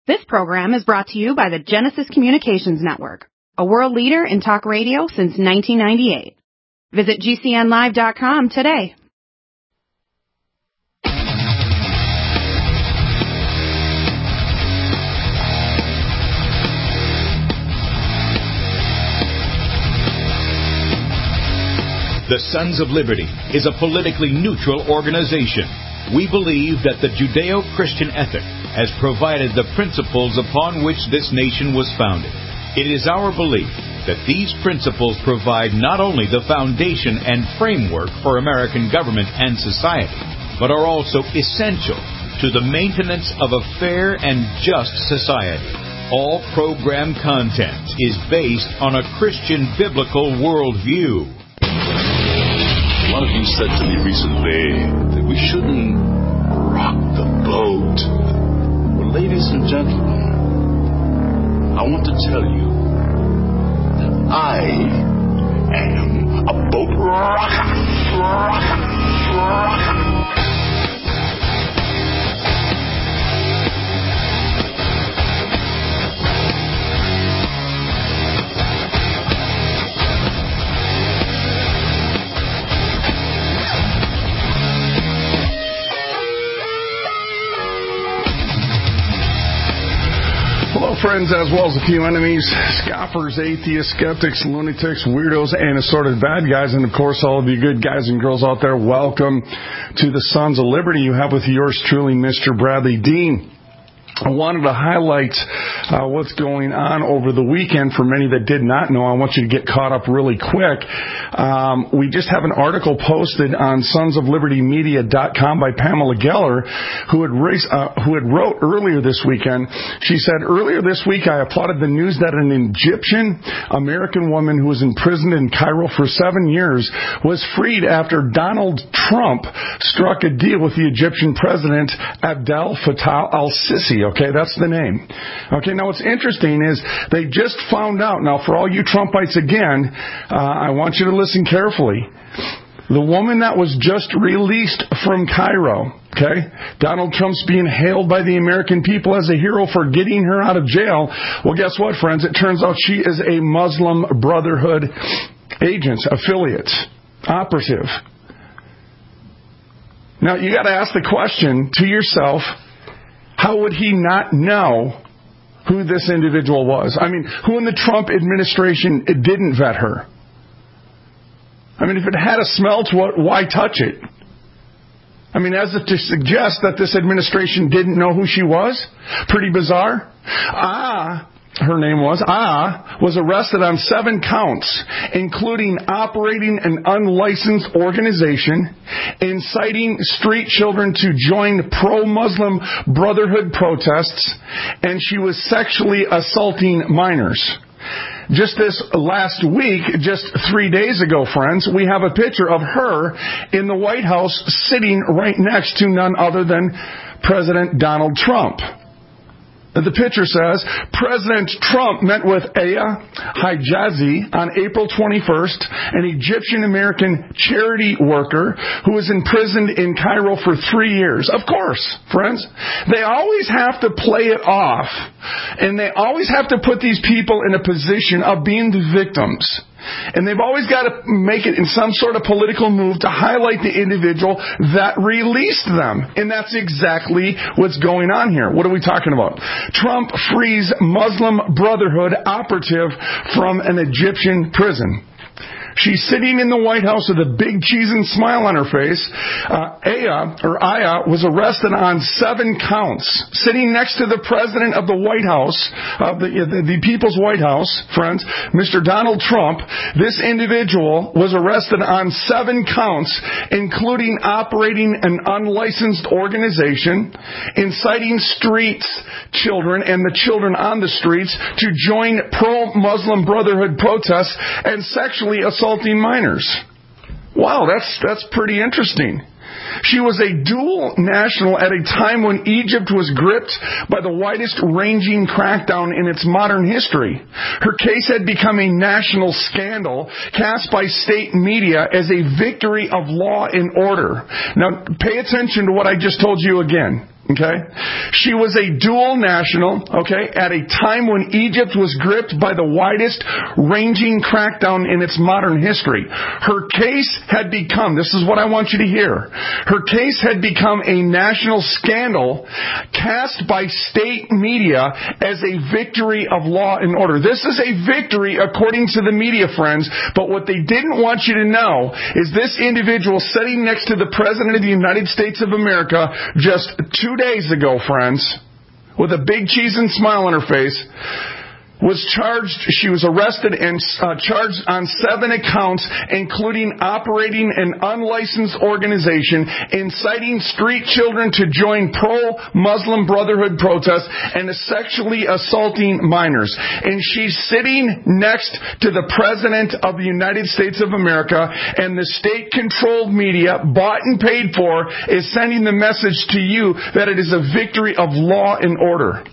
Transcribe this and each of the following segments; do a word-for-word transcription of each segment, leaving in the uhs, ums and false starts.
This program is brought to you by the Genesis Communications Network, a world leader in talk radio since nineteen ninety-eight. Visit G C N live dot com today. The Sons of Liberty is a politically neutral organization. We believe that the Judeo-Christian ethic has provided the principles upon which this nation was founded. It is our belief that these principles provide not only the foundation and framework for American government and society, but are also essential to the maintenance of a fair and just society. All program content is based on a Christian biblical worldview. One of you said to me recently that we shouldn't rock the boat. Well, ladies and gentlemen, I want to tell you that I am a boat rocker. Rocker. Rocker. Friends, as well as a few enemies, scoffers, atheists, skeptics, lunatics, weirdos, and assorted bad guys, and of course all of you good guys and girls out there, welcome to the Sons of Liberty. You have with yours truly, Mister Bradley Dean. I wanted to highlight uh, what's going on over the weekend. For many that did not know, I want you to get caught up really quick. Um, we just have an article posted on sons of liberty media dot com by Pamela Geller, who had, race, uh, who had wrote earlier this weekend. She said, earlier this week I applauded the news that an Egyptian American woman who was imprisoned in Cairo for seven years was freed after Donald Trump struck a deal with the Egyptian president Abdel Fattah al-Sisi. Okay, that's the name. Okay, now what's interesting is they just found out. Now, for all you Trumpites again, uh, I want you to listen carefully. The woman that was just released from Cairo, okay, Donald Trump's being hailed by the American people as a hero for getting her out of jail. Well, guess what, friends? It turns out she is a Muslim Brotherhood agent, affiliate, operative. Now, you got to ask the question to yourself, how would he not know who this individual was? I mean, who in the Trump administration didn't vet her? I mean, if it had a smell to it, why touch it? I mean, as if to suggest that this administration didn't know who she was? Pretty bizarre. Ah, her name was, Ah, was arrested on seven counts, including operating an unlicensed organization, inciting street children to join pro-Muslim Brotherhood protests, and she was sexually assaulting minors. Just this last week, just three days ago, friends, we have a picture of her in the White House sitting right next to none other than President Donald Trump. The picture says, President Trump met with Aya Hijazi on April twenty-first, an Egyptian-American charity worker who was imprisoned in Cairo for three years. Of course, friends, they always have to play it off, and they always have to put these people in a position of being the victims. And they've always got to make it in some sort of political move to highlight the individual that released them. And that's exactly what's going on here. What are we talking about? Trump frees Muslim Brotherhood operative from an Egyptian prison. She's sitting in the White House with a big cheese and smile on her face. Uh, Aya, or Aya, was arrested on seven counts. Sitting next to the president of the White House, uh, the, the, the People's White House, friends, Mister Donald Trump, this individual was arrested on seven counts, including operating an unlicensed organization, inciting streets children and the children on the streets to join pro-Muslim Brotherhood protests, and sexually assaulting minors. Wow, that's that's pretty interesting. She was a dual national at a time when Egypt was gripped by the widest-ranging crackdown in its modern history. Her case had become a national scandal cast by state media as a victory of law and order. Now, pay attention to what I just told you again. Okay? She was a dual national, okay, at a time when Egypt was gripped by the widest ranging crackdown in its modern history. Her case had become, this is what I want you to hear, her case had become a national scandal cast by state media as a victory of law and order. This is a victory according to the media, friends, but what they didn't want you to know is this individual sitting next to the President of the United States of America just two days ago, friends, with a big cheese and smile on her face, was charged, she was arrested and uh, charged on seven accounts, including operating an unlicensed organization, inciting street children to join pro-Muslim Brotherhood protests, and sexually assaulting minors. And she's sitting next to the President of the United States of America, and the state-controlled media, bought and paid for, is sending the message to you that it is a victory of law and order.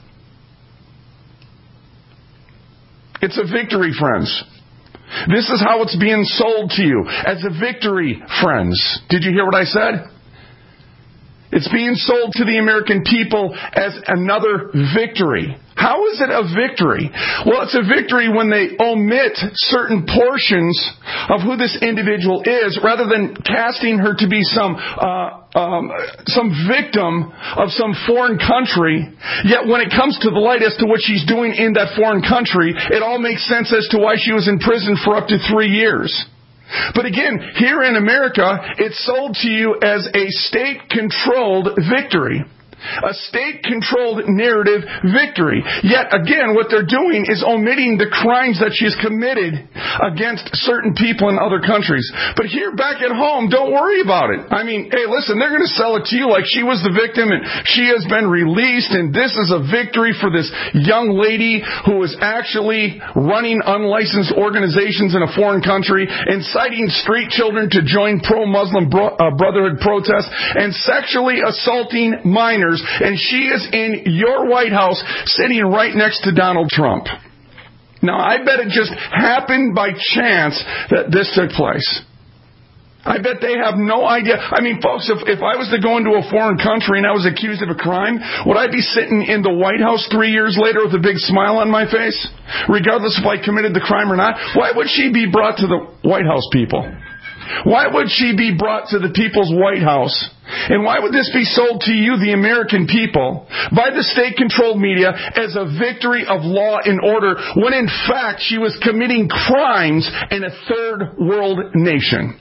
It's a victory, friends. This is how it's being sold to you, as a victory, friends. Did you hear what I said? It's being sold to the American people as another victory. How is it a victory? Well, it's a victory when they omit certain portions of who this individual is, rather than casting her to be some uh, um, some victim of some foreign country. Yet when it comes to the light as to what she's doing in that foreign country, it all makes sense as to why she was in prison for up to three years. But again, here in America, it's sold to you as a state-controlled victory. A state-controlled narrative victory. Yet again, what they're doing is omitting the crimes that she's committed against certain people in other countries. But here back at home, don't worry about it. I mean, hey, listen, they're going to sell it to you like she was the victim and she has been released, and this is a victory for this young lady who is actually running unlicensed organizations in a foreign country, inciting street children to join pro-Muslim bro- uh, Brotherhood protests, and sexually assaulting minors. And she is in your White House sitting right next to Donald Trump. Now, I bet it just happened by chance that this took place. I bet they have no idea. I mean, folks, if, if I was to go into a foreign country and I was accused of a crime, would I be sitting in the White House three years later with a big smile on my face, regardless if I committed the crime or not? Why would she be brought to the White House people? Why would she be brought to the people's White House? And why would this be sold to you, the American people, by the state-controlled media as a victory of law and order, when in fact she was committing crimes in a third world nation?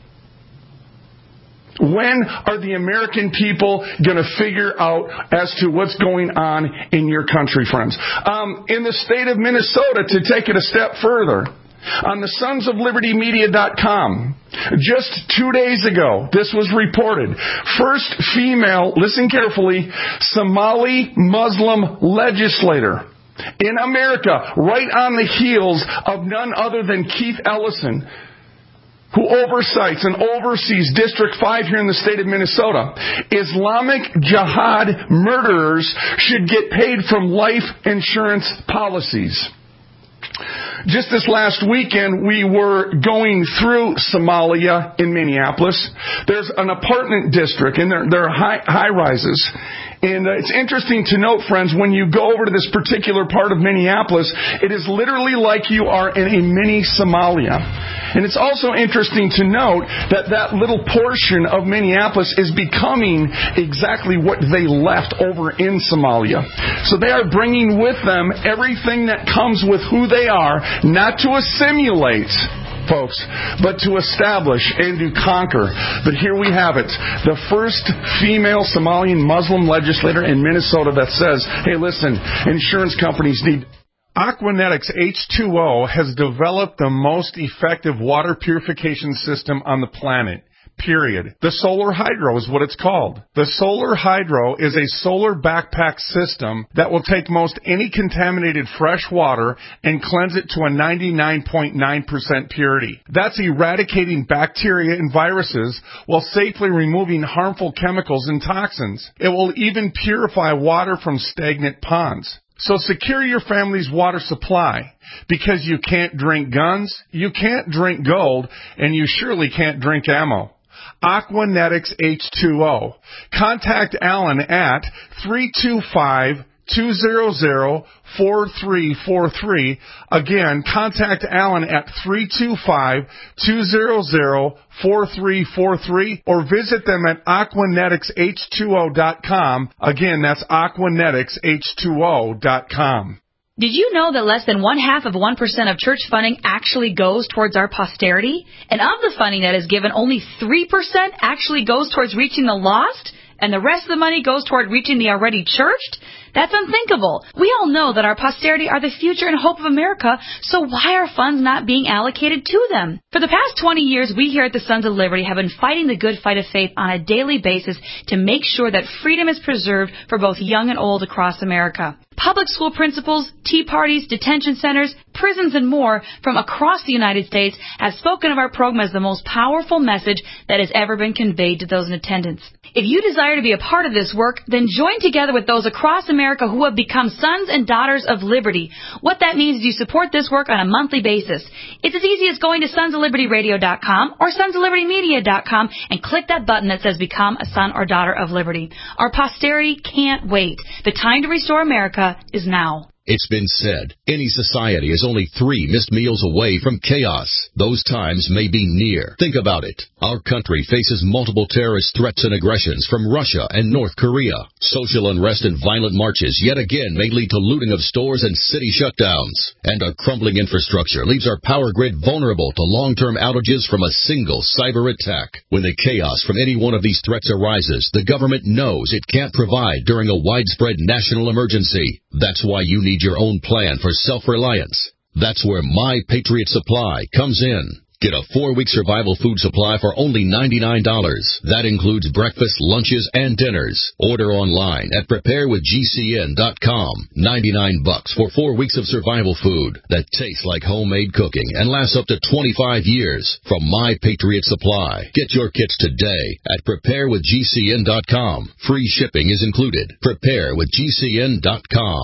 When are the American people going to figure out as to what's going on in your country, friends? Um, in the state of Minnesota, to take it a step further, on the sons of liberty media dot com, just two days ago, this was reported. First female, listen carefully, Somali Muslim legislator in America, right on the heels of none other than Keith Ellison, who oversights and oversees District five here in the state of Minnesota. Islamic Jihad murderers should get paid from life insurance policies. Just this last weekend, we were going through Somalia in Minneapolis. There's an apartment district, and there, there are high, high rises. And uh, it's interesting to note, friends, when you go over to this particular part of Minneapolis, it is literally like you are in a mini Somalia. And it's also interesting to note that that little portion of Minneapolis is becoming exactly what they left over in Somalia. So they are bringing with them everything that comes with who they are, not to assimilate, folks, but to establish and to conquer. But here we have it. The first female Somalian Muslim legislator in Minnesota that says, hey, listen, insurance companies need... Aquanetics H two O has developed the most effective water purification system on the planet. Period. The Solar Hydro is what it's called. The Solar Hydro is a solar backpack system that will take most any contaminated fresh water and cleanse it to a ninety-nine point nine percent purity. That's eradicating bacteria and viruses while safely removing harmful chemicals and toxins. It will even purify water from stagnant ponds. So secure your family's water supply, because you can't drink guns, you can't drink gold, and you surely can't drink ammo. Aquanetics H two O. Contact Alan at three two five, two zero zero, four three four three. Again, contact Alan at three two five, two zero zero, four three four three or visit them at aquanetics h two o dot com. Again, that's aquanetics h two o dot com. Did you know that less than one half of one percent of church funding actually goes towards our posterity? And of the funding that is given, only three percent actually goes towards reaching the lost? And the rest of the money goes toward reaching the already churched? That's unthinkable. We all know that our posterity are the future and hope of America, so why are funds not being allocated to them? For the past twenty years, we here at the Sons of Liberty have been fighting the good fight of faith on a daily basis to make sure that freedom is preserved for both young and old across America. Public school principals, tea parties, detention centers, prisons, and more from across the United States have spoken of our program as the most powerful message that has ever been conveyed to those in attendance. If you desire to be a part of this work, then join together with those across America who have become sons and daughters of liberty. What that means is you support this work on a monthly basis. It's as easy as going to sons of liberty radio dot com or sons of liberty media dot com and click that button that says Become a Son or Daughter of Liberty. Our posterity can't wait. The time to restore America is now. It's been said, any society is only three missed meals away from chaos. Those times may be near. Think about it. Our country faces multiple terrorist threats and aggressions from Russia and North Korea. Social unrest and violent marches yet again may lead to looting of stores and city shutdowns. And our crumbling infrastructure leaves our power grid vulnerable to long-term outages from a single cyber attack. When the chaos from any one of these threats arises, the government knows it can't provide during a widespread national emergency. That's why you need your own plan for self-reliance. That's where My Patriot Supply comes in. Get a four-week survival food supply for only ninety-nine dollars. That includes breakfast, lunches, and dinners. Order online at prepare with G C N dot com. ninety-nine bucks for four weeks of survival food that tastes like homemade cooking and lasts up to twenty-five years from My Patriot Supply. Get your kits today at prepare with G C N dot com. Free shipping is included. prepare with G C N dot com.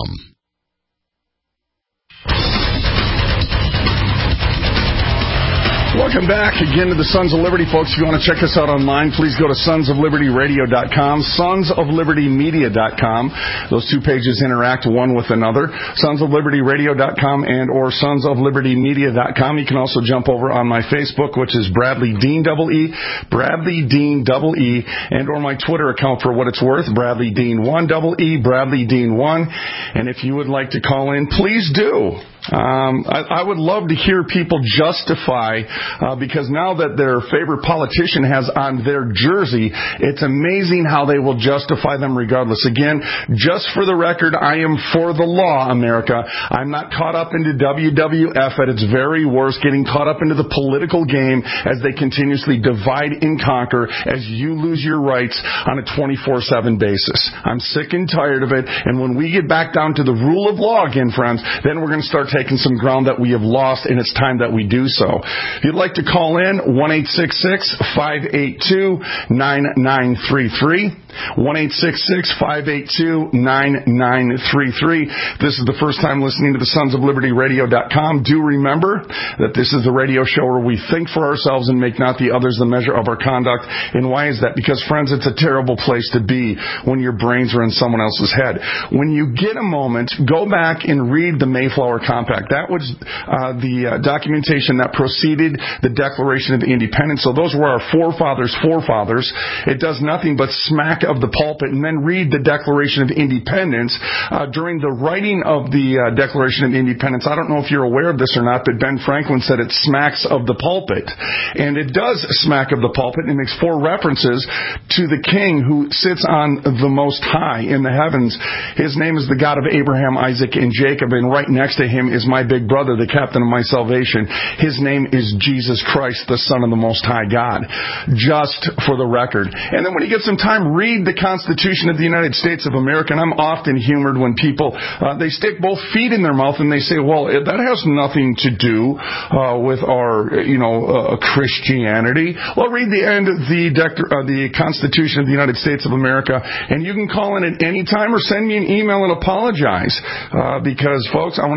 Welcome back again to the Sons of Liberty, folks. If you want to check us out online, please go to sons of liberty radio dot com, sons of liberty media dot com. Those two pages interact one with another. sons of liberty radio dot com and or sons of liberty media dot com. You can also jump over on my Facebook, which is Bradley Dean double E, Bradley Dean double E, and or my Twitter account for what it's worth, Bradley Dean one double E, Bradley Dean one. And if you would like to call in, please do. Um, I, I would love to hear people justify, uh, because now that their favorite politician has on their jersey, it's amazing how they will justify them regardless. Again, just for the record, I am for the law, America. I'm not caught up into W W F at its very worst, getting caught up into the political game as they continuously divide and conquer as you lose your rights on a twenty-four seven basis. I'm sick and tired of it, and when we get back down to the rule of law again, friends, then we're going to start taking some ground that we have lost, and it's time that we do so. If you'd like to call in, one eight six six, five eight two, nine nine three three, one eight six six, five eight two, nine nine three three. If this is the first time listening to the sons of liberty radio dot com, do remember that this is the radio show where we think for ourselves and make not the others the measure of our conduct. And why is that? Because, friends, it's a terrible place to be when your brains are in someone else's head. When you get a moment, go back and read the Mayflower Compact. That was uh, the uh, documentation that preceded the Declaration of Independence. So those were our forefathers' forefathers. It does nothing but smack of the pulpit and then read the Declaration of Independence. Uh, during the writing of the uh, Declaration of Independence, I don't know if you're aware of this or not, but Ben Franklin said it smacks of the pulpit. And it does smack of the pulpit, and it makes four references to the king who sits on the most high in the heavens. His name is the God of Abraham, Isaac, and Jacob, and right next to him is my big brother, the captain of my salvation. His name is Jesus Christ, the Son of the Most High God. Just for the record. And then when you get some time, read the Constitution of the United States of America. And I'm often humored when people, uh, they stick both feet in their mouth and they say, well, that has nothing to do uh, with our, you know, uh, Christianity. Well, read the end of the, dec- uh, the Constitution of the United States of America, and you can call in at any time or send me an email and apologize. Uh, because, folks, I want to tell you something.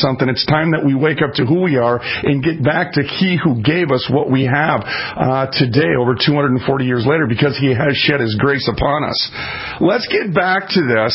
something. It's time that we wake up to who we are and get back to He who gave us what we have uh, today, over two hundred forty years later, because He has shed His grace upon us. Let's get back to this.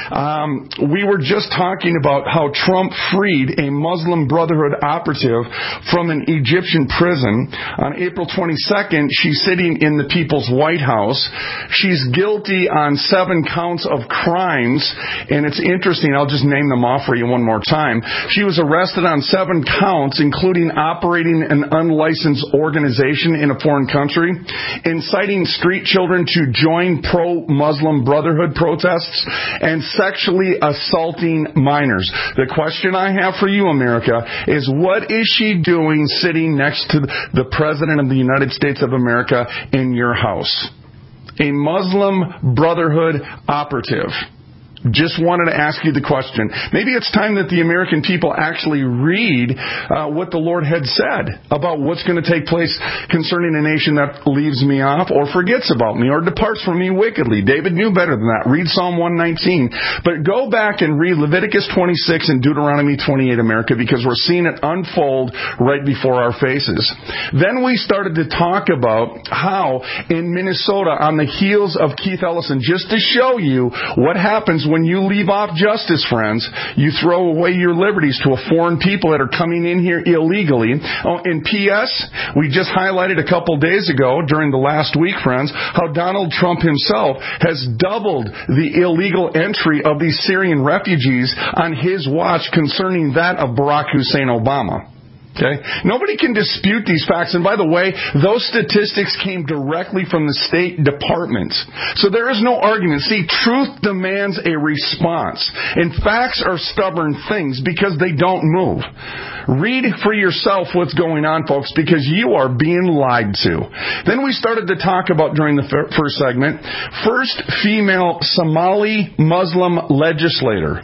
Um, we were just talking about how Trump freed a Muslim Brotherhood operative from an Egyptian prison. On April twenty-second, she's sitting in the People's White House. She's guilty on seven counts of crimes, and it's interesting. I'll just name them off for you one more time. She was arrested on seven counts, including operating an unlicensed organization in a foreign country, inciting street children to join pro-Muslim Brotherhood protests, and sexually assaulting minors. The question I have for you, America, is what is she doing sitting next to the President of the United States of America in your house? A Muslim Brotherhood operative. Just wanted to ask you the question. Maybe it's time that the American people actually read uh, what the Lord had said about what's going to take place concerning a nation that leaves me off or forgets about me or departs from me wickedly. David knew better than that. Read Psalm one nineteen. But go back and read Leviticus twenty-six and Deuteronomy twenty-eight, America, because we're seeing it unfold right before our faces. Then we started to talk about how in Minnesota, on the heels of Keith Ellison, just to show you what happens when When you leave off justice, friends, you throw away your liberties to a foreign people that are coming in here illegally. Oh, and P S, we just highlighted a couple days ago during the last week, friends, how Donald Trump himself has doubled the illegal entry of these Syrian refugees on his watch concerning that of Barack Hussein Obama. Okay? Nobody can dispute these facts. And by the way, those statistics came directly from the State Department. So there is no argument. See, truth demands a response. And facts are stubborn things because they don't move. Read for yourself what's going on, folks, because you are being lied to. Then we started to talk about, during the first segment, first female Somali Muslim legislator.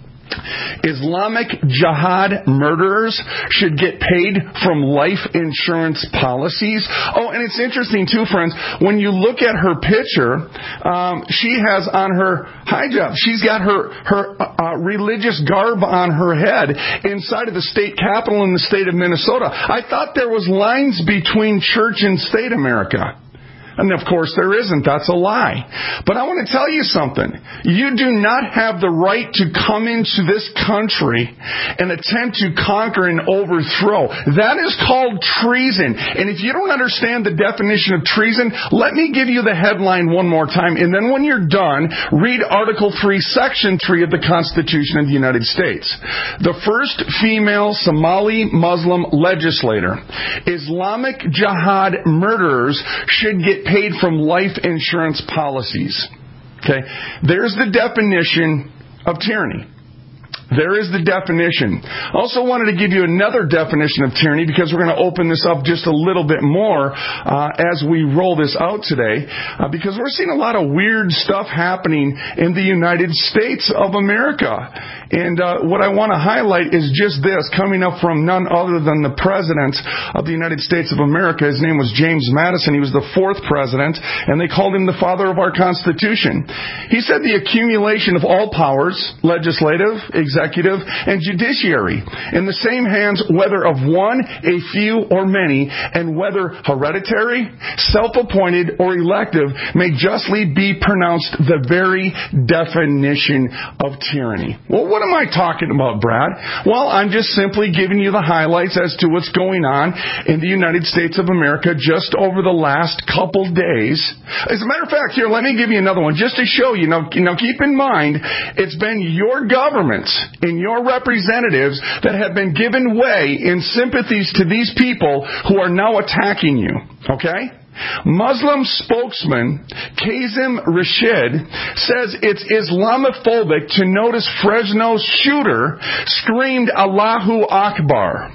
Islamic Jihad murderers should get paid from life insurance policies. Oh, and it's interesting too, friends, when you look at her picture, um, she has on her hijab, she's got her, her uh, religious garb on her head inside of the state capitol in the state of Minnesota. I thought there was lines between church and state, America. And of course there isn't. That's a lie. But I want to tell you something. You do not have the right to come into this country and attempt to conquer and overthrow. That is called treason. And if you don't understand the definition of treason, let me give you the headline one more time. And then when you're done, read Article three, Section three of the Constitution of the United States. The first female Somali Muslim legislator. Islamic Jihad murderers should get paid from life insurance policies. Okay, there's the definition of tyranny. There is the definition. Also wanted to give you another definition of tyranny because we're going to open this up just a little bit more uh, as we roll this out today uh, because we're seeing a lot of weird stuff happening in the United States of America. And uh, what I want to highlight is just this, coming up from none other than the President of the United States of America. His name was James Madison. He was the fourth president, and they called him the father of our Constitution. He said the accumulation of all powers, legislative, executive, and judiciary, in the same hands, whether of one, a few, or many, and whether hereditary, self-appointed, or elective, may justly be pronounced the very definition of tyranny. Well, what am I talking about, Brad? Well, I'm just simply giving you the highlights as to what's going on in the United States of America just over the last couple days. As a matter of fact, here, let me give you another one just to show you. Now, now keep in mind, it's been your government and your representatives that have been given way in sympathies to these people who are now attacking you. Okay? Muslim spokesman Kazim Rashid says it's Islamophobic to notice Fresno's shooter screamed Allahu Akbar.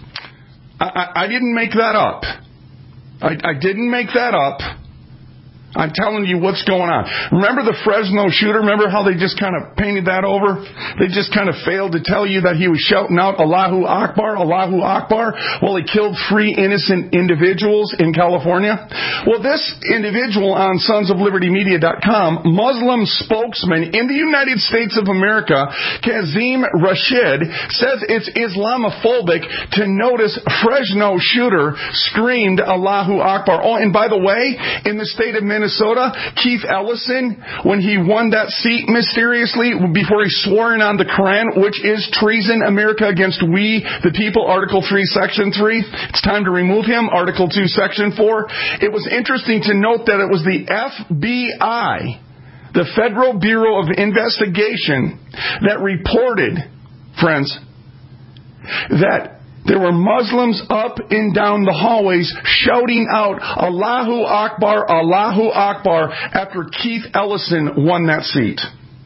I, I, I didn't make that up. I, I didn't make that up. I'm telling you what's going on. Remember the Fresno shooter? Remember how they just kind of painted that over? They just kind of failed to tell you that he was shouting out Allahu Akbar, Allahu Akbar, while he killed three innocent individuals in California. Well, this individual on sons of liberty media dot com, Muslim spokesman in the United States of America, Kazim Rashid, says it's Islamophobic to notice Fresno shooter screamed Allahu Akbar. Oh, and by the way, in the state of Minnesota, Minnesota, Keith Ellison, when he won that seat mysteriously before he swore in on the Quran, which is treason, America against we, the people, Article three, Section three. It's time to remove him, Article two, Section four. It was interesting to note that it was the F B I, the Federal Bureau of Investigation, that reported, friends, that there were Muslims up and down the hallways shouting out Allahu Akbar, Allahu Akbar after Keith Ellison won that seat.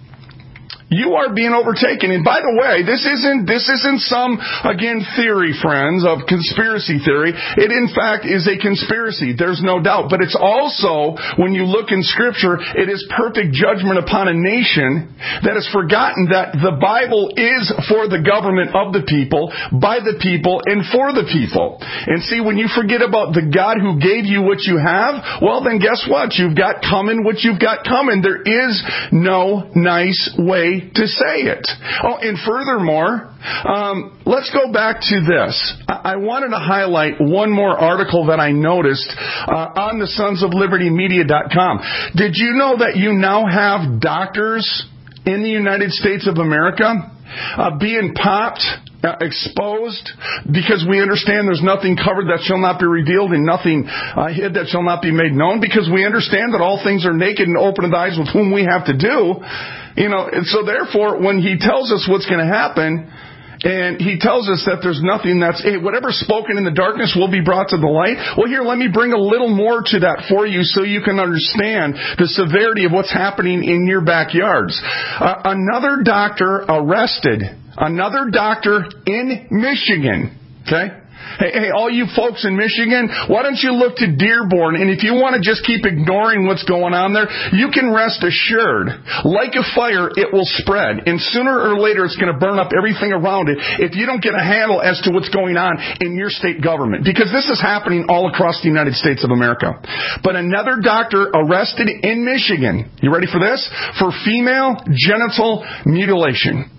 You are being overtaken. And by the way, this isn't, this isn't some, again, theory, friends, of conspiracy theory. It, in fact, is a conspiracy. There's no doubt. But it's also, when you look in Scripture, it is perfect judgment upon a nation that has forgotten that the Bible is for the government of the people, by the people, and for the people. And see, when you forget about the God who gave you what you have, well, then guess what? You've got coming what you've got coming. There is no nice way to say it. Oh, and furthermore, um, let's go back to this. I-, I wanted to highlight one more article that I noticed uh, on the sons of liberty media dot com. Did you know that you now have doctors in the United States of America uh, being popped, Uh, exposed, because we understand there's nothing covered that shall not be revealed and nothing uh, hid that shall not be made known, because we understand that all things are naked and open to the eyes with whom we have to do. You know, and so therefore, when he tells us what's going to happen, and he tells us that there's nothing that's, hey, whatever's spoken in the darkness will be brought to the light. Well, here, let me bring a little more to that for you so you can understand the severity of what's happening in your backyards. Uh, another doctor arrested, another doctor in Michigan, okay? Hey, hey, all you folks in Michigan, why don't you look to Dearborn? And if you want to just keep ignoring what's going on there, you can rest assured, like a fire, it will spread. And sooner or later, it's going to burn up everything around it if you don't get a handle as to what's going on in your state government. Because this is happening all across the United States of America. But another doctor arrested in Michigan, you ready for this? For female genital mutilation.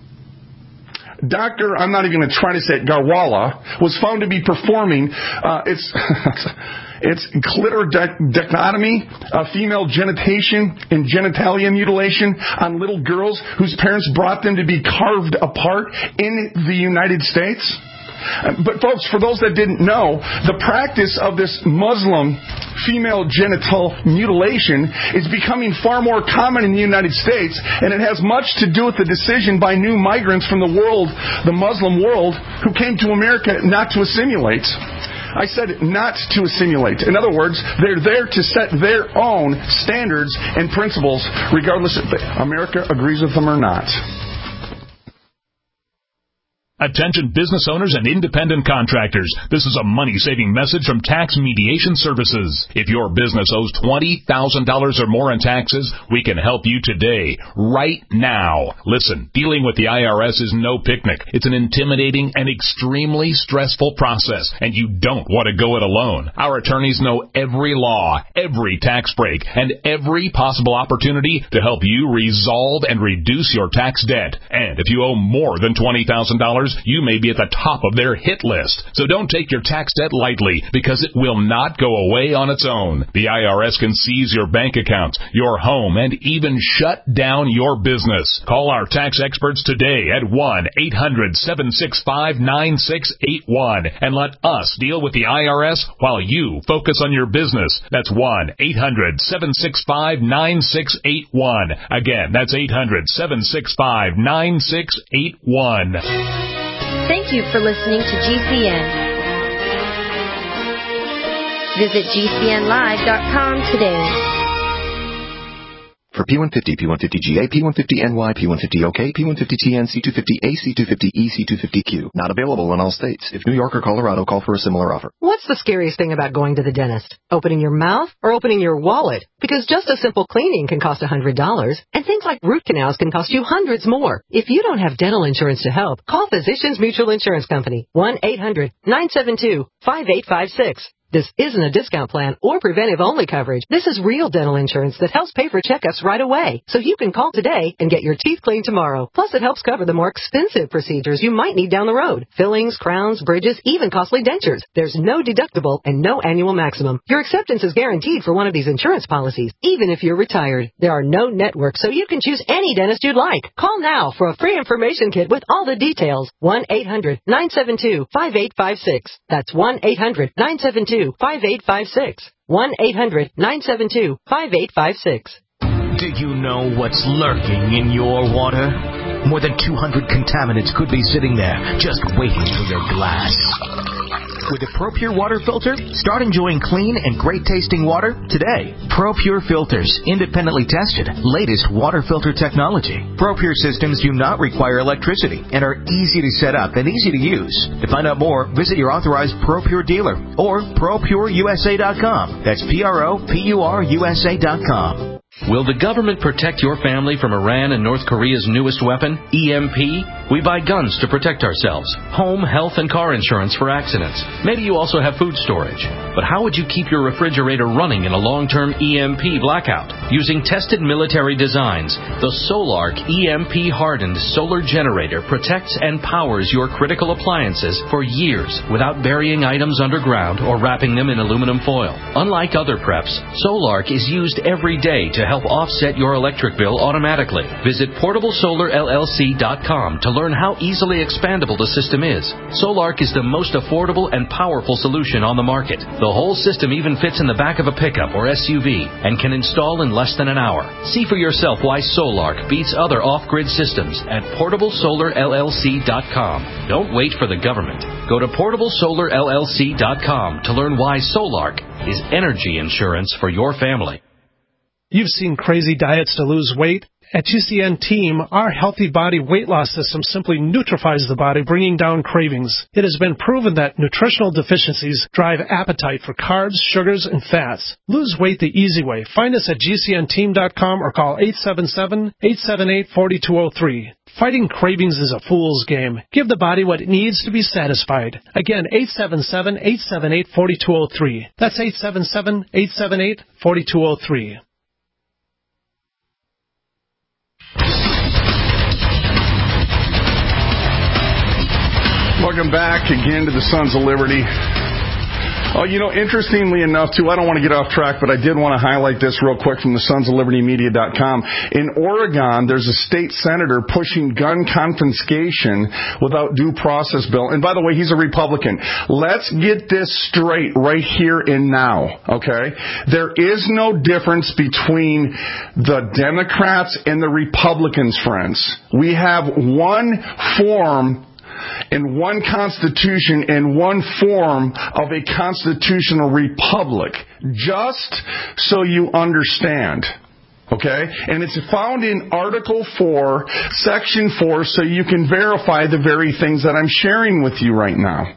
Doctor, I'm not even going to try to say it, Garwala, was found to be performing, uh, it's, it's clitoridectomy, uh, female genitation and genitalia mutilation on little girls whose parents brought them to be carved apart in the United States. But folks, for those that didn't know, the practice of this Muslim female genital mutilation is becoming far more common in the United States, and it has much to do with the decision by new migrants from the world, the Muslim world, who came to America not to assimilate. I said not to assimilate. In other words, they're there to set their own standards and principles, regardless if America agrees with them or not. Attention business owners and independent contractors. This is a money-saving message from Tax Mediation Services. If your business owes twenty thousand dollars or more in taxes, we can help you today, right now. Listen, dealing with the I R S is no picnic. It's an intimidating and extremely stressful process, and you don't want to go it alone. Our attorneys know every law, every tax break, and every possible opportunity to help you resolve and reduce your tax debt. And if you owe more than twenty thousand dollars, you may be at the top of their hit list. So don't take your tax debt lightly, because it will not go away on its own. The I R S can seize your bank accounts, your home, and even shut down your business. Call our tax experts today at one eight hundred seven six five nine six eight one and let us deal with the I R S while you focus on your business. That's one eight hundred seven six five nine six eight one. Again, that's eight hundred seven six five nine six eight one. Thank you for listening to G C N. Visit G C N live dot com today. For P one fifty, P one fifty G A, P one fifty N Y, P one fifty O K, P one fifty T N, C two fifty A, C two fifty E, C two fifty Q. Not available in all states. If New York or Colorado, call for a similar offer. What's the scariest thing about going to the dentist? Opening your mouth or opening your wallet? Because just a simple cleaning can cost one hundred dollars, and things like root canals can cost you hundreds more. If you don't have dental insurance to help, call Physicians Mutual Insurance Company, one eight hundred nine seven two five eight five six. This isn't a discount plan or preventive-only coverage. This is real dental insurance that helps pay for checkups right away. So you can call today and get your teeth cleaned tomorrow. Plus, it helps cover the more expensive procedures you might need down the road. Fillings, crowns, bridges, even costly dentures. There's no deductible and no annual maximum. Your acceptance is guaranteed for one of these insurance policies, even if you're retired. There are no networks, so you can choose any dentist you'd like. Call now for a free information kit with all the details. one eight hundred nine seven two five eight five six. That's one eight hundred nine seven two five eight five six. one eight hundred nine seven two five eight five six. Did you know what's lurking in your water? More than two hundred contaminants could be sitting there just waiting for your glass. With a ProPure water filter, start enjoying clean and great-tasting water today. ProPure filters, independently tested, latest water filter technology. ProPure systems do not require electricity and are easy to set up and easy to use. To find out more, visit your authorized ProPure dealer or pro pure U S A dot com. That's P R O P U R U S A dot com. Will the government protect your family from Iran and North Korea's newest weapon, E M P? We buy guns to protect ourselves, home, health, and car insurance for accidents. Maybe you also have food storage. But how would you keep your refrigerator running in a long-term E M P blackout? Using tested military designs, the Solark E M P-hardened solar generator protects and powers your critical appliances for years without burying items underground or wrapping them in aluminum foil. Unlike other preps, Solark is used every day to help offset your electric bill automatically. Visit portable solar L L C dot com to learn how easily expandable the system is. Solark is the most affordable and powerful solution on the market. The whole system even fits in the back of a pickup or S U V and can install in less than an hour. See for yourself why Solark beats other off-grid systems at portable solar L L C dot com. Don't wait for the government. Go to portable solar L L C dot com to learn why Solark is energy insurance for your family. You've seen crazy diets to lose weight. At G C N Team, our Healthy Body Weight Loss System simply neutralizes the body, bringing down cravings. It has been proven that nutritional deficiencies drive appetite for carbs, sugars, and fats. Lose weight the easy way. Find us at G C N team dot com or call eight seven seven, eight seven eight, four two zero three. Fighting cravings is a fool's game. Give the body what it needs to be satisfied. Again, eight seven seven, eight seven eight, four two zero three. That's eight seven seven, eight seven eight, four two zero three. Welcome back again to the Sons of Liberty. Oh, you know, interestingly enough, too, I don't want to get off track, but I did want to highlight this real quick from the sons of liberty media dot com. In Oregon, there's a state senator pushing gun confiscation without due process bill. And by the way, he's a Republican. Let's get this straight right here and now, okay? There is no difference between the Democrats and the Republicans, friends. We have one form in one constitution and one form of a constitutional republic, just so you understand. Okay? And it's found in Article four, Section four, so you can verify the very things that I'm sharing with you right now.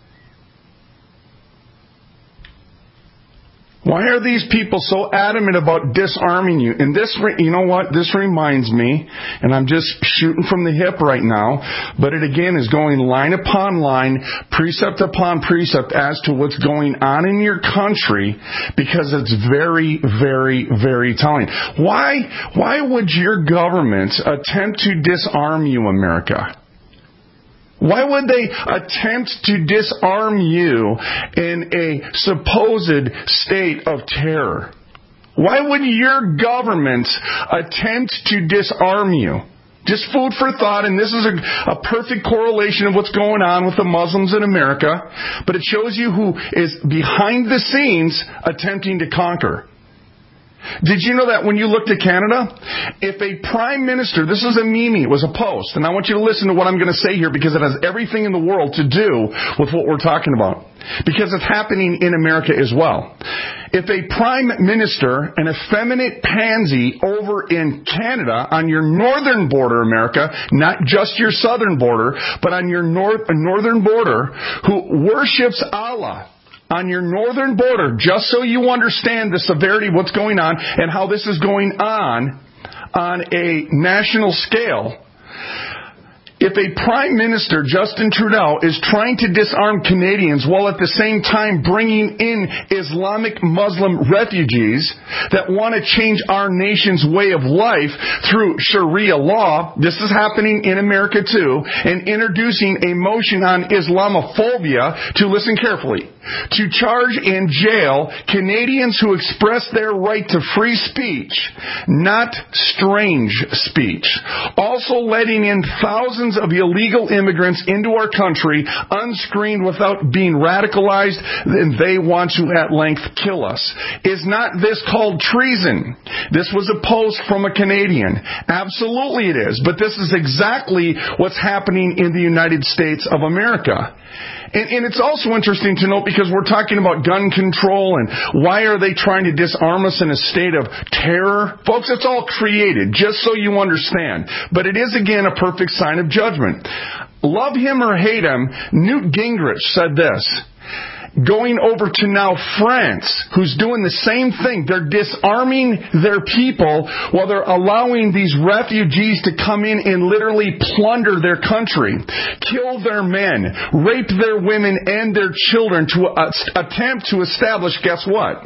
Why are these people so adamant about disarming you? And this, you know what? This reminds me, and I'm just shooting from the hip right now, but it again is going line upon line, precept upon precept as to what's going on in your country, because it's very, very, very telling. Why, why would your government attempt to disarm you, America? Why would they attempt to disarm you in a supposed state of terror? Why would your government attempt to disarm you? Just food for thought, and this is a, a perfect correlation of what's going on with the Muslims in America, but it shows you who is behind the scenes attempting to conquer. Did you know that when you looked at Canada, if a prime minister, this is a meme, it was a post, and I want you to listen to what I'm going to say here because it has everything in the world to do with what we're talking about. Because it's happening in America as well. If a prime minister, an effeminate pansy over in Canada on your northern border, America, not just your southern border, but on your north, northern border, who worships Allah, on your northern border, just so you understand the severity of what's going on and how this is going on on a national scale. If a Prime Minister, Justin Trudeau, is trying to disarm Canadians while at the same time bringing in Islamic Muslim refugees that want to change our nation's way of life through Sharia law, this is happening in America too, and introducing a motion on Islamophobia to, listen carefully, to charge and jail Canadians who express their right to free speech, not strange speech. Also letting in thousands of illegal immigrants into our country unscreened without being radicalized, and they want to at length kill us. Is not this called treason? This was a post from a Canadian. Absolutely it is. But this is exactly what's happening in the United States of America. And, and it's also interesting to note because we're talking about gun control and why are they trying to disarm us in a state of terror? Folks, it's all created, just so you understand. But it is, again, a perfect sign of judgment. Love him or hate him, Newt Gingrich said this. Going over to now France, who's doing the same thing. They're disarming their people while they're allowing these refugees to come in and literally plunder their country, kill their men, rape their women and their children to uh, attempt to establish, guess what?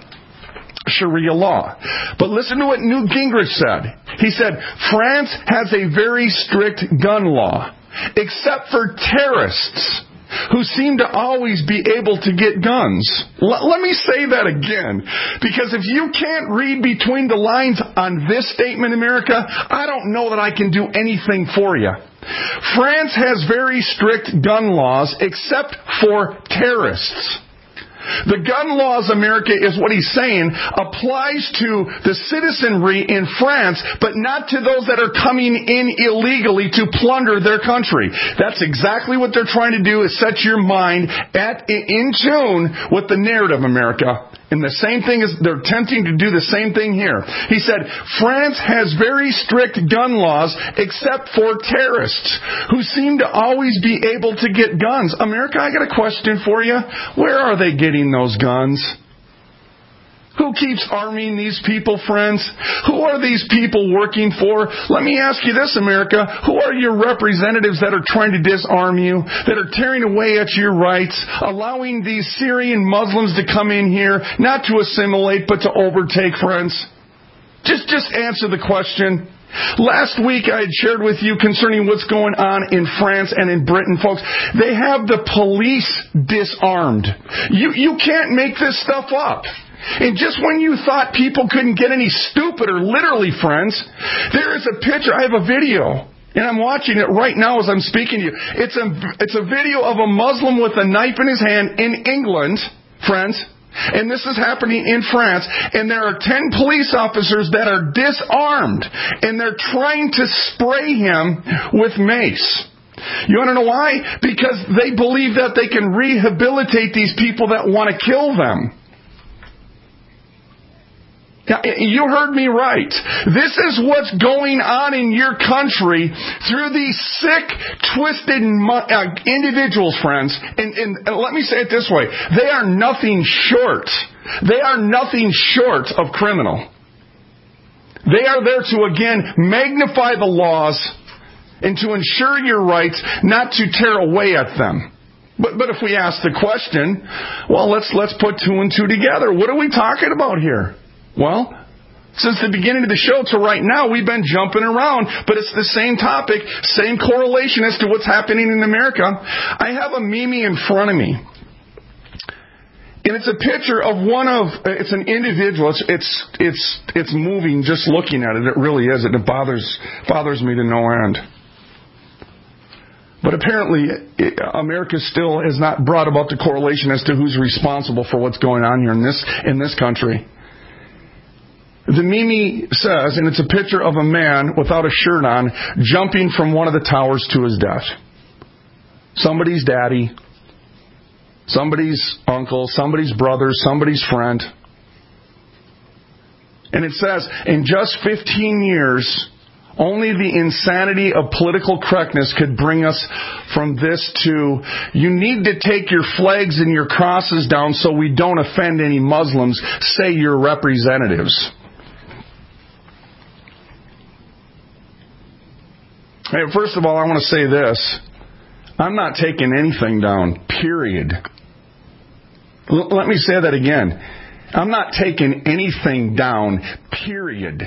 Sharia law. But listen to what Newt Gingrich said. He said, France has a very strict gun law, except for terrorists who seem to always be able to get guns. L- let me say that again, because if you can't read between the lines on this statement, America, I don't know that I can do anything for you. France has very strict gun laws, except for terrorists. The gun laws, America, is what he's saying, applies to the citizenry in France, but not to those that are coming in illegally to plunder their country. That's exactly what they're trying to do, is set your mind at in tune with the narrative, America. And the same thing is, they're attempting to do the same thing here. He said, France has very strict gun laws except for terrorists who seem to always be able to get guns. America, I got a question for you. Where are they getting those guns? Who keeps arming these people, friends? Who are these people working for? Let me ask you this, America. Who are your representatives that are trying to disarm you, that are tearing away at your rights, allowing these Syrian Muslims to come in here, not to assimilate, but to overtake, friends? Just, just answer the question. Last week I had shared with you concerning what's going on in France and in Britain, folks. They have the police disarmed. You, you can't make this stuff up. And just when you thought people couldn't get any stupider, literally, friends, there is a picture. I have a video, and I'm watching it right now as I'm speaking to you. It's a, it's a video of a Muslim with a knife in his hand in England, friends. And this is happening in France. And there are ten police officers that are disarmed. And they're trying to spray him with mace. You want to know why? Because they believe that they can rehabilitate these people that want to kill them. You heard me right. This is what's going on in your country through these sick, twisted uh, individuals, friends. And, and, and let me say it this way. They are nothing short. They are nothing short of criminal. They are there to, again, magnify the laws and to ensure your rights, not to tear away at them. But but if we ask the question, well, let's let's put two and two together. What are we talking about here? Well, since the beginning of the show to right now, we've been jumping around, but it's the same topic, same correlation as to what's happening in America. I have a meme in front of me. And it's a picture of one of, it's an individual. It's it's it's it's moving just looking at it. It really is. It bothers bothers me to no end. But apparently, America still has not brought about the correlation as to who's responsible for what's going on here in this in this country. The Mimi says, and it's a picture of a man without a shirt on, jumping from one of the towers to his death. Somebody's daddy, somebody's uncle, somebody's brother, somebody's friend. And it says, in just fifteen years, only the insanity of political correctness could bring us from this to, you need to take your flags and your crosses down so we don't offend any Muslims, say your representatives. Hey, first of all, I want to say this. I'm not taking anything down, period. L- let me say that again. I'm not taking anything down, period.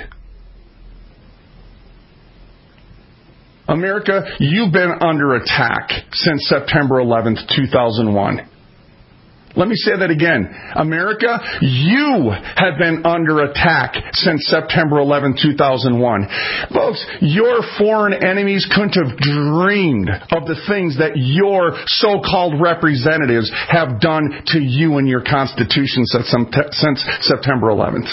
America, you've been under attack since September eleventh, two thousand one. Let me say that again. America, you have been under attack since September eleventh, two thousand one. Folks, your foreign enemies couldn't have dreamed of the things that your so-called representatives have done to you and your Constitution since September eleventh.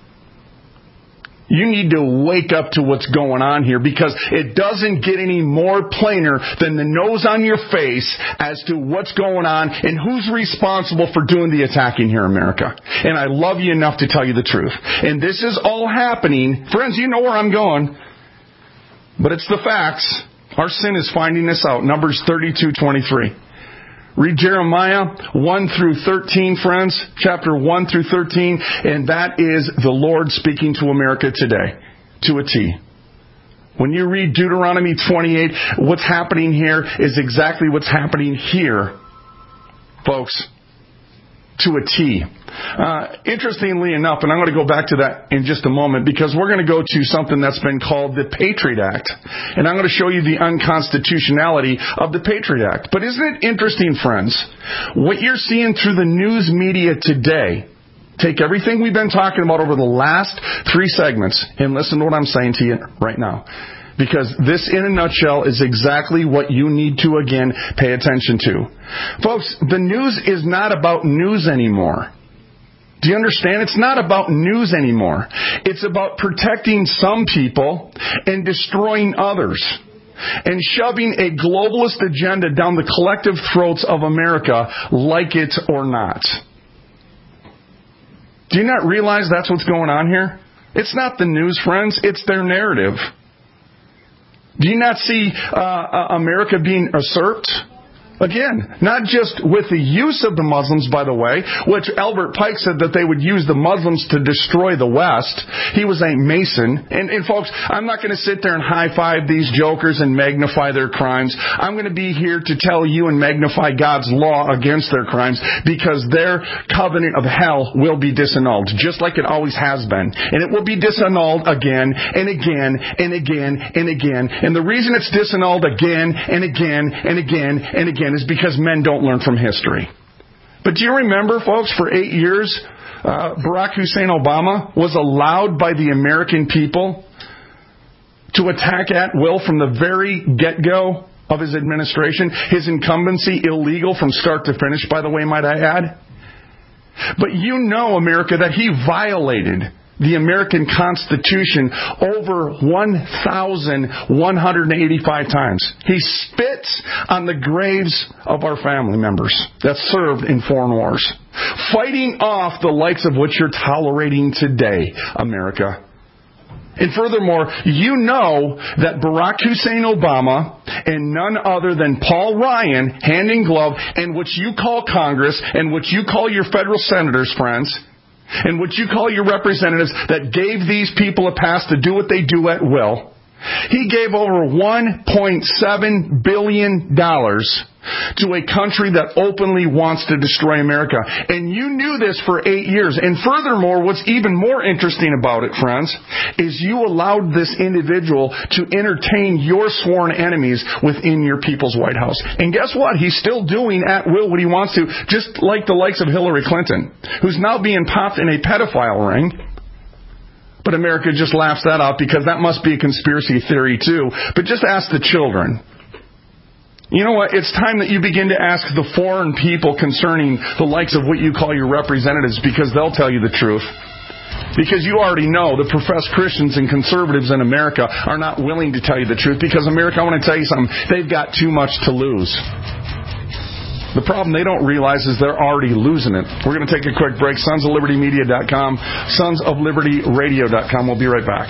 You need to wake up to what's going on here, because it doesn't get any more plainer than the nose on your face as to what's going on and who's responsible for doing the attacking here in America. And I love you enough to tell you the truth. And this is all happening. Friends, you know where I'm going. But it's the facts. Our sin is finding this out. Numbers thirty-two twenty-three. Read Jeremiah one through thirteen, friends, chapter one through thirteen, and that is the Lord speaking to America today, to a T. When you read Deuteronomy twenty-eight, what's happening here is exactly what's happening here, folks, to a T. Uh, interestingly enough, and I'm going to go back to that in just a moment, because we're going to go to something that's been called the Patriot Act. And I'm going to show you the unconstitutionality of the Patriot Act. But isn't it interesting, friends, what you're seeing through the news media today? Take everything we've been talking about over the last three segments and listen to what I'm saying to you right now. Because this, in a nutshell, is exactly what you need to, again, pay attention to. Folks, the news is not about news anymore. Do you understand? It's not about news anymore. It's about protecting some people and destroying others, and shoving a globalist agenda down the collective throats of America, like it or not. Do you not realize that's what's going on here? It's not the news, friends. It's their narrative. Do you not see uh, America being usurped? Again, not just with the use of the Muslims, by the way, which Albert Pike said that they would use the Muslims to destroy the West. He was a Mason. And, and folks, I'm not going to sit there and high-five these jokers and magnify their crimes. I'm going to be here to tell you and magnify God's law against their crimes, because their covenant of hell will be disannulled, just like it always has been. And it will be disannulled again and again and again and again. And the reason it's disannulled again and again and again and again is because men don't learn from history. But do you remember, folks, for eight years, uh, Barack Hussein Obama was allowed by the American people to attack at will from the very get-go of his administration. His incumbency illegal from start to finish, by the way, might I add. But you know, America, that he violated the American Constitution over one thousand one hundred eighty-five times. He spits on the graves of our family members that served in foreign wars, fighting off the likes of what you're tolerating today, America. And furthermore, you know that Barack Hussein Obama and none other than Paul Ryan, hand in glove, and what you call Congress and what you call your federal senators, friends, and what you call your representatives that gave these people a pass to do what they do at will, he gave over one point seven billion dollars to a country that openly wants to destroy America. And you knew this for eight years. And furthermore, what's even more interesting about it, friends, is you allowed this individual to entertain your sworn enemies within your people's White House. And guess what? He's still doing at will what he wants to, just like the likes of Hillary Clinton, who's now being popped in a pedophile ring. But America just laughs that off because that must be a conspiracy theory too. But just ask the children. You know what? It's time that you begin to ask the foreign people concerning the likes of what you call your representatives, because they'll tell you the truth. Because you already know the professed Christians and conservatives in America are not willing to tell you the truth. Because America, I want to tell you something, they've got too much to lose. The problem they don't realize is they're already losing it. We're going to take a quick break. sons of liberty media dot com, sons of liberty radio dot com. We'll be right back.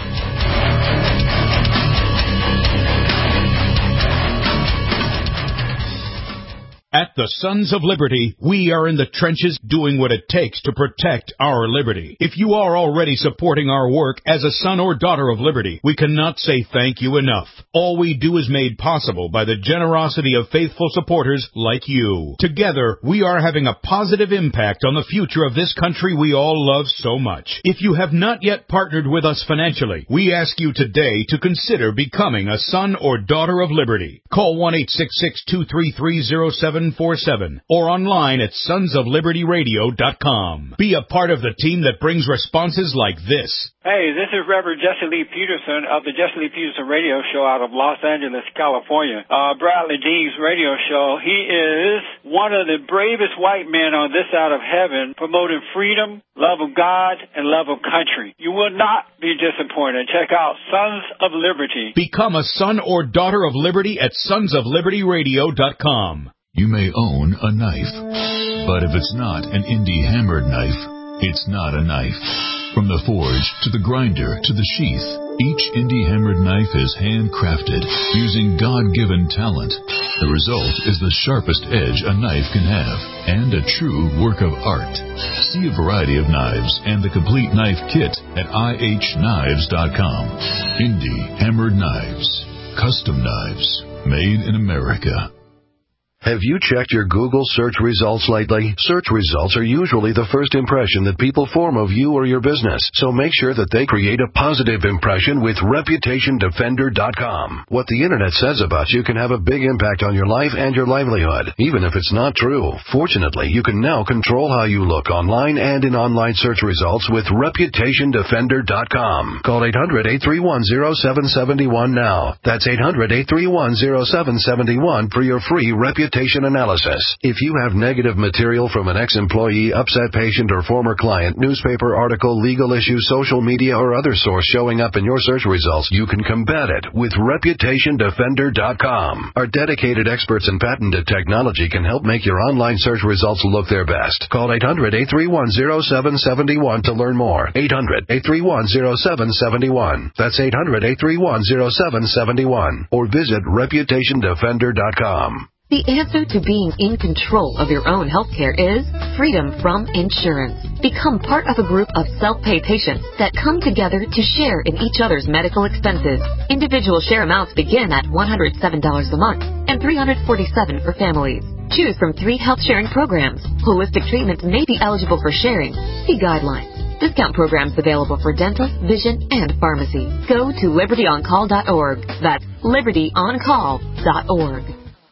At the Sons of Liberty, we are in the trenches doing what it takes to protect our liberty. If you are already supporting our work as a son or daughter of liberty, we cannot say thank you enough. All we do is made possible by the generosity of faithful supporters like you. Together, we are having a positive impact on the future of this country we all love so much. If you have not yet partnered with us financially, we ask you today to consider becoming a son or daughter of liberty. Call one eight six six, two three three, zero seven four seven or online at sons of liberty radio dot com. Be a part of the team that brings responses like this. Hey, this is Reverend Jesse Lee Peterson of the Jesse Lee Peterson Radio Show out of Los Angeles, California. Uh, Bradley Dean's radio show. He is one of the bravest white men on this side of heaven, promoting freedom, love of God, and love of country. You will not be disappointed. Check out Sons of Liberty. Become a son or daughter of liberty at sons of liberty radio dot com. You may own a knife, but if it's not an indie hammered knife, it's not a knife. From the forge to the grinder to the sheath, each indie hammered knife is handcrafted using God-given talent. The result is the sharpest edge a knife can have and a true work of art. See a variety of knives and the complete knife kit at I H knives dot com. Indie hammered knives, custom knives, made in America. Have you checked your Google search results lately? Search results are usually the first impression that people form of you or your business, so make sure that they create a positive impression with reputation defender dot com. What the internet says about you can have a big impact on your life and your livelihood, even if it's not true. Fortunately, you can now control how you look online and in online search results with reputation defender dot com. Call eight hundred, eight three one, zero seven seven one now. That's eight hundred, eight three one, zero seven seven one for your free reputation analysis. If you have negative material from an ex-employee, upset patient, or former client, newspaper article, legal issue, social media, or other source showing up in your search results, you can combat it with reputation defender dot com. Our dedicated experts in patented technology can help make your online search results look their best. Call eight hundred, eight three one, zero seven seven one to learn more. eight hundred, eight three one, zero seven seven one. That's eight hundred, eight three one, zero seven seven one. Or visit reputation defender dot com. The answer to being in control of your own healthcare is freedom from insurance. Become part of a group of self-pay patients that come together to share in each other's medical expenses. Individual share amounts begin at one hundred seven dollars a month and three hundred forty-seven dollars for families. Choose from three health sharing programs. Holistic treatment may be eligible for sharing. See guidelines. Discount programs available for dental, vision, and pharmacy. Go to liberty on call dot org. That's liberty on call dot org.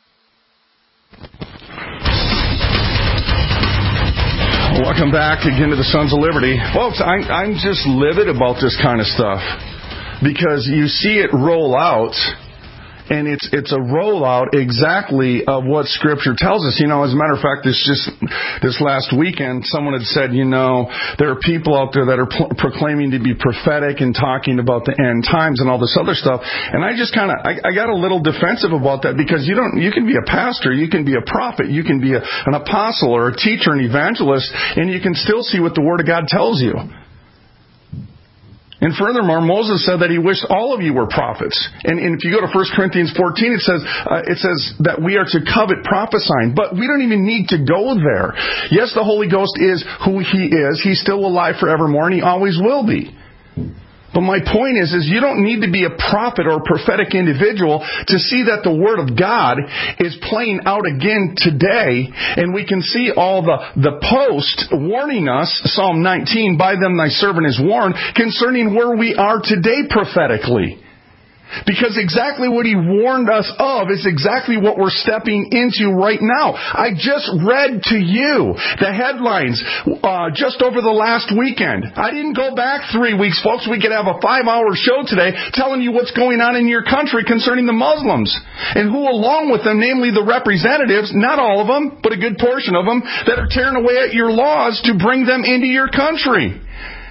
Welcome back again to the Sons of Liberty. Folks, I, I'm just livid about this kind of stuff because you see it roll out, and it's it's a rollout exactly of what Scripture tells us. You know, as a matter of fact, this just this last weekend, someone had said, you know, there are people out there that are pl- proclaiming to be prophetic and talking about the end times and all this other stuff. And I just kind of I, I got a little defensive about that because you don't you can be a pastor, you can be a prophet, you can be a, an apostle or a teacher, an evangelist, and you can still see what the Word of God tells you. And furthermore, Moses said that he wished all of you were prophets. And, and if you go to First Corinthians fourteen, it says uh, it says that we are to covet prophesying. But we don't even need to go there. Yes, the Holy Ghost is who He is. He's still alive forevermore, and He always will be. But my point is, is you don't need to be a prophet or a prophetic individual to see that the Word of God is playing out again today. And we can see all the, the post warning us, Psalm nineteen, by them thy servant is warned, concerning where we are today prophetically. Because exactly what He warned us of is exactly what we're stepping into right now. I just read to you the headlines uh, just over the last weekend. I didn't go back three weeks, folks. We could have a five-hour show today telling you what's going on in your country concerning the Muslims. And who along with them, namely the representatives, not all of them, but a good portion of them, that are tearing away at your laws to bring them into your country.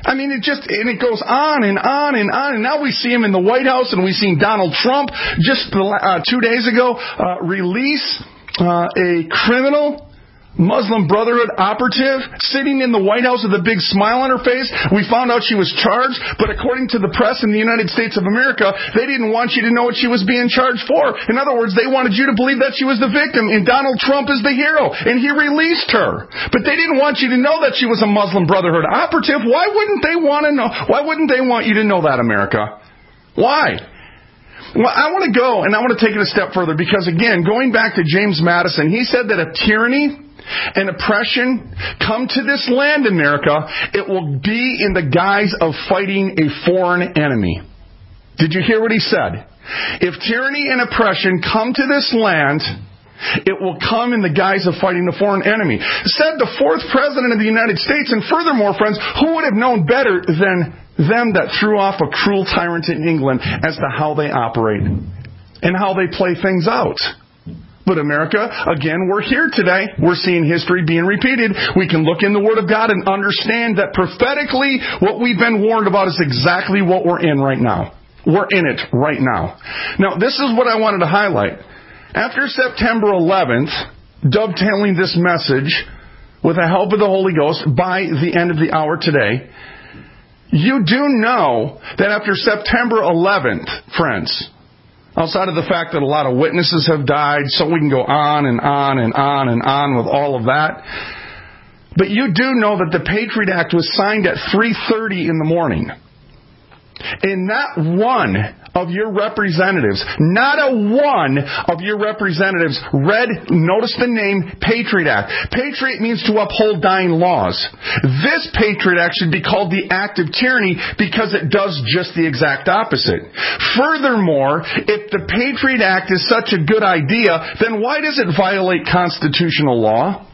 I mean, it just, and it goes on and on and on. And now we see him in the White House, and we've seen Donald Trump just uh, two days ago uh, release uh, a criminal Muslim Brotherhood operative sitting in the White House with a big smile on her face. We found out she was charged, but according to the press in the United States of America, they didn't want you to know what she was being charged for. In other words, they wanted you to believe that she was the victim, and Donald Trump is the hero, and he released her. But they didn't want you to know that she was a Muslim Brotherhood operative. Why wouldn't they want to know? Why wouldn't they want you to know that, America? Why? Well, I want to go, and I want to take it a step further, because again, going back to James Madison, he said that if tyranny and oppression come to this land, America, it will be in the guise of fighting a foreign enemy. Did you hear what he said? If tyranny and oppression come to this land, it will come in the guise of fighting the foreign enemy. Said the fourth president of the United States, and furthermore, friends, who would have known better than them that threw off a cruel tyrant in England as to how they operate and how they play things out? But America, again, we're here today. We're seeing history being repeated. We can look in the Word of God and understand that prophetically what we've been warned about is exactly what we're in right now. We're in it right now. Now, this is what I wanted to highlight. After September eleventh, dovetailing this message with the help of the Holy Ghost by the end of the hour today, you do know that after September eleventh, friends, outside of the fact that a lot of witnesses have died, so we can go on and on and on and on with all of that. But you do know that the Patriot Act was signed at three thirty in the morning. And not one of your representatives, not a one of your representatives read, notice the name, Patriot Act. Patriot means to uphold dying laws. This Patriot Act should be called the Act of Tyranny because it does just the exact opposite. Furthermore, if the Patriot Act is such a good idea, then why does it violate constitutional law?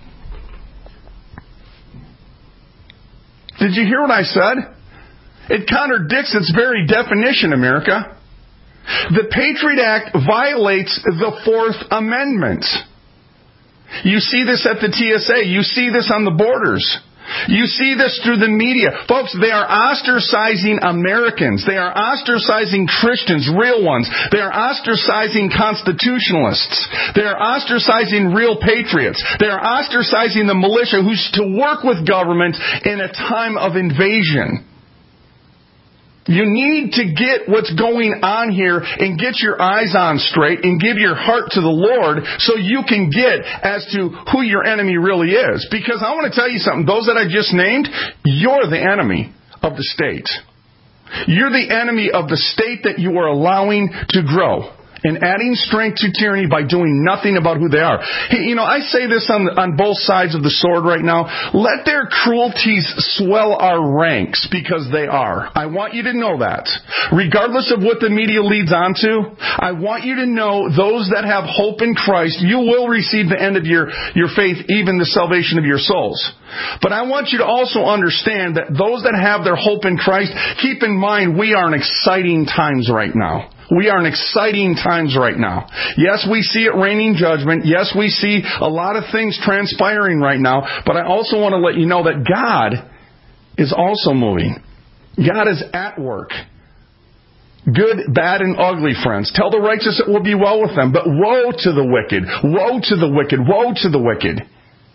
Did you hear what I said? It contradicts its very definition, America. The Patriot Act violates the Fourth Amendment. You see this at the T S A. You see this on the borders. You see this through the media. Folks, they are ostracizing Americans. They are ostracizing Christians, real ones. They are ostracizing constitutionalists. They are ostracizing real patriots. They are ostracizing the militia who's to work with government in a time of invasion. You need to get what's going on here and get your eyes on straight and give your heart to the Lord so you can get as to who your enemy really is. Because I want to tell you something. Those that I just named, you're the enemy of the state. You're the enemy of the state that you are allowing to grow and adding strength to tyranny by doing nothing about who they are. Hey, you know, I say this on on both sides of the sword right now. Let their cruelties swell our ranks, because they are. I want you to know that. Regardless of what the media leads on to, I want you to know those that have hope in Christ, you will receive the end of your, your faith, even the salvation of your souls. But I want you to also understand that those that have their hope in Christ, keep in mind we are in exciting times right now. We are in exciting times right now. Yes, we see it raining judgment. Yes, we see a lot of things transpiring right now. But I also want to let you know that God is also moving. God is at work. Good, bad, and ugly, friends. Tell the righteous it will be well with them. But woe to the wicked. Woe to the wicked. Woe to the wicked.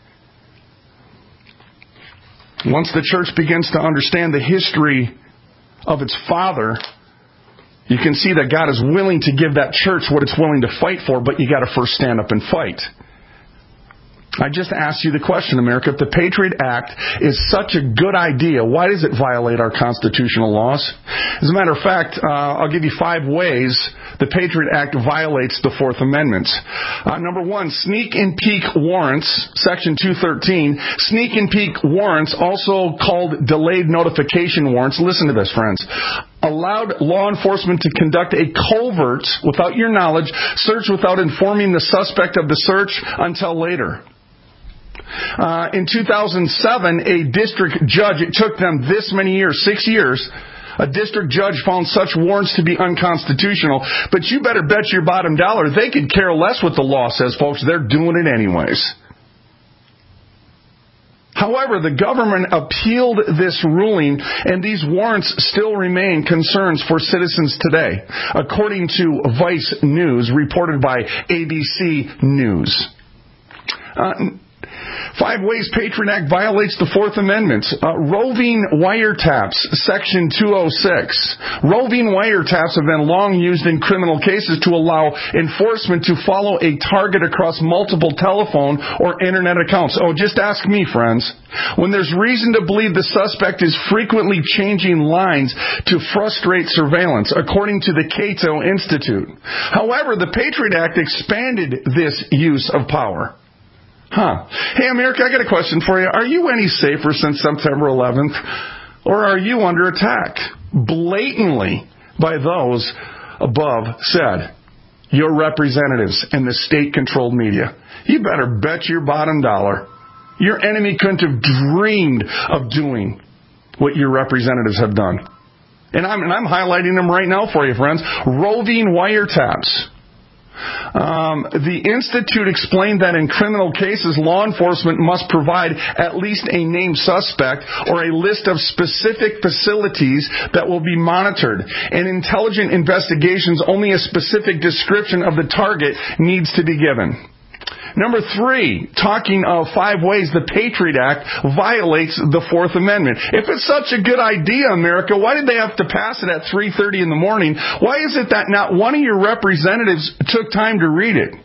Once the church begins to understand the history of its father, you can see that God is willing to give that church what it's willing to fight for, but you got to first stand up and fight. I just asked you the question, America. If the Patriot Act is such a good idea, why does it violate our constitutional laws? As a matter of fact, uh, I'll give you five ways the Patriot Act violates the Fourth Amendment. Uh, number one, sneak and peek warrants, Section two thirteen. Sneak and peek warrants, also called delayed notification warrants. Listen to this, friends. Allowed law enforcement to conduct a covert, without your knowledge, search without informing the suspect of the search until later. Uh, in two thousand seven, a district judge, it took them this many years, six years, a district judge found such warrants to be unconstitutional. But you better bet your bottom dollar they could care less what the law says, folks. They're doing it anyways. How However, the government appealed this ruling, and these warrants still remain concerns for citizens today, according to Vice News, reported by A B C News. Uh, Five ways Patriot Act violates the Fourth Amendment. Uh, roving wiretaps, Section two oh six. Roving wiretaps have been long used in criminal cases to allow enforcement to follow a target across multiple telephone or internet accounts. Oh, just ask me, friends. When there's reason to believe the suspect is frequently changing lines to frustrate surveillance, according to the Cato Institute. However, the Patriot Act expanded this use of power. Huh. Hey, America, I got a question for you. Are you any safer since September eleventh? Or are you under attack blatantly by those above said, your representatives and the state-controlled media? You better bet your bottom dollar your enemy couldn't have dreamed of doing what your representatives have done. And I'm, and I'm highlighting them right now for you, friends. Roving wiretaps. Um, the Institute explained that in criminal cases, law enforcement must provide at least a named suspect or a list of specific facilities that will be monitored. In intelligent investigations, only a specific description of the target needs to be given. Number three, talking of five ways the Patriot Act violates the Fourth Amendment. If it's such a good idea, America, why did they have to pass it at three thirty in the morning? Why is it that not one of your representatives took time to read it?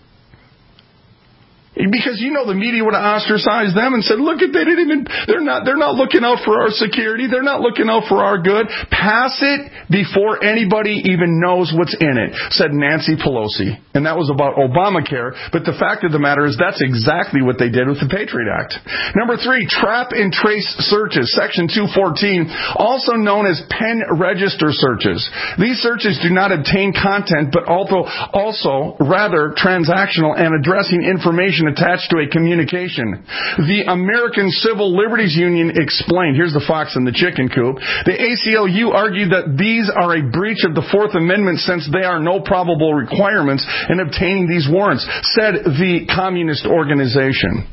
Because you know the media would have ostracized them and said, look, at they didn't even they're not they're not looking out for our security, they're not looking out for our good. Pass it before anybody even knows what's in it, said Nancy Pelosi. And that was about Obamacare, but the fact of the matter is that's exactly what they did with the Patriot Act. Number three, trap and trace searches, Section two fourteen, also known as pen register searches. These searches do not obtain content, but also also rather transactional and addressing information attached to a communication. The American Civil Liberties Union explained, here's the fox in the chicken coop, the A C L U argued that these are a breach of the Fourth Amendment since there are no probable requirements in obtaining these warrants, said the communist organization.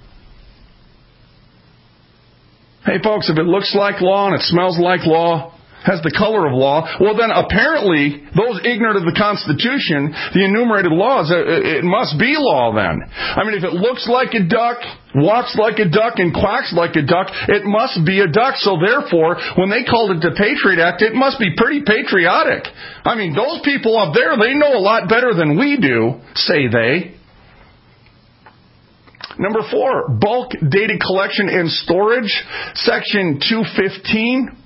Hey folks, if it looks like law and it smells like law, has the color of law, well then apparently those ignorant of the Constitution, the enumerated laws, it must be law then. I mean, if it looks like a duck, walks like a duck, and quacks like a duck, it must be a duck. So therefore, when they called it the Patriot Act, it must be pretty patriotic. I mean, those people up there, they know a lot better than we do, say they. Number four, bulk data collection and storage, Section two fifteen.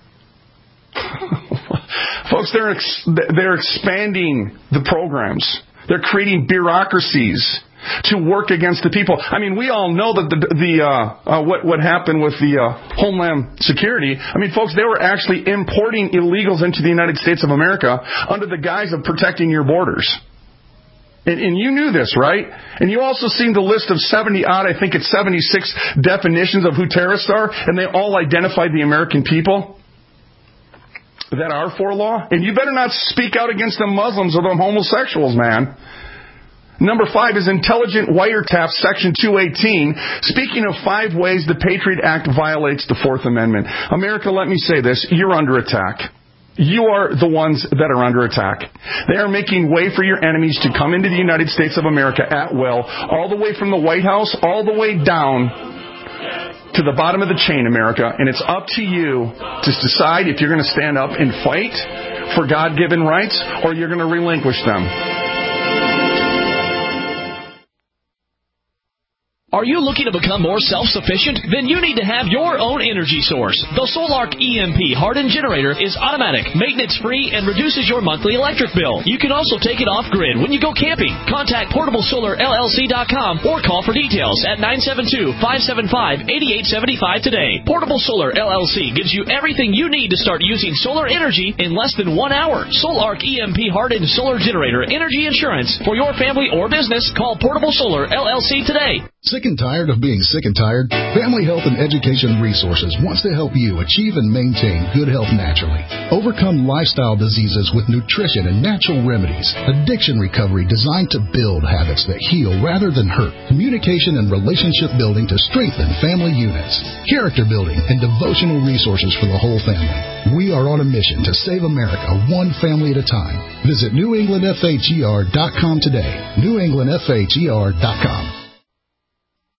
Folks, they're ex- they're expanding the programs. They're creating bureaucracies to work against the people. I mean, we all know that the the uh, uh, what what happened with the uh, Homeland Security. I mean, folks, they were actually importing illegals into the United States of America under the guise of protecting your borders. And, and you knew this, right? And you also seen the list of seventy odd, I think it's seventy-six definitions of who terrorists are, and they all identified the American people that are for law. And you better not speak out against the Muslims or the homosexuals, man. Number five is intelligent wiretap, Section two eighteen. Speaking of five ways the Patriot Act violates the Fourth Amendment. America, let me say this. You're under attack. You are the ones that are under attack. They are making way for your enemies to come into the United States of America at will, all the way from the White House, all the way down to the bottom of the chain, America, and it's up to you to decide if you're going to stand up and fight for God-given rights or you're going to relinquish them. Are you looking to become more self-sufficient? Then you need to have your own energy source. The Solark E M P hardened generator is automatic, maintenance-free, and reduces your monthly electric bill. You can also take it off-grid when you go camping. Contact portable solar L L C dot com or call for details at nine seven two, five seven five, eight eight seven five today. Portable Solar L L C gives you everything you need to start using solar energy in less than one hour. Solark E M P hardened solar generator energy insurance for your family or business. Call Portable Solar L L C today. Sick and tired of being sick and tired? Family Health and Education Resources wants to help you achieve and maintain good health naturally. Overcome lifestyle diseases with nutrition and natural remedies. Addiction recovery designed to build habits that heal rather than hurt. Communication and relationship building to strengthen family units. Character building and devotional resources for the whole family. We are on a mission to save America one family at a time. Visit New England F H E R dot com today. New England F H E R dot com.